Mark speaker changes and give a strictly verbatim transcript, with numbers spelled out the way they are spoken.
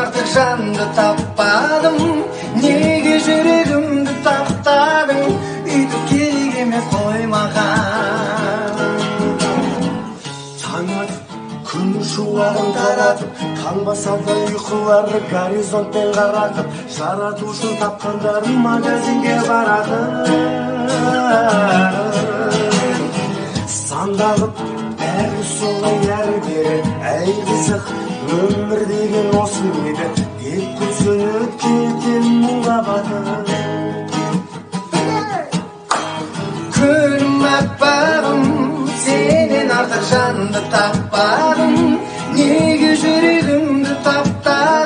Speaker 1: артық жанды таппадым, неге жүрегімді таптадың, үйтіп керегеме қоймаған.
Speaker 2: Таң атып, күн шуағын таратып, таң басады ұйқыларды горизонтпен қаратып, жаратушың тапқандарын магазинге барады. Сандалып, бәрі солай әрі бері, әй қызық, өмір деген осы еді, деп күрсініп кетем мұңға батып.
Speaker 1: Күнім аппағым, сенен артық жанды таппадым, неге жүрегімді таптадың.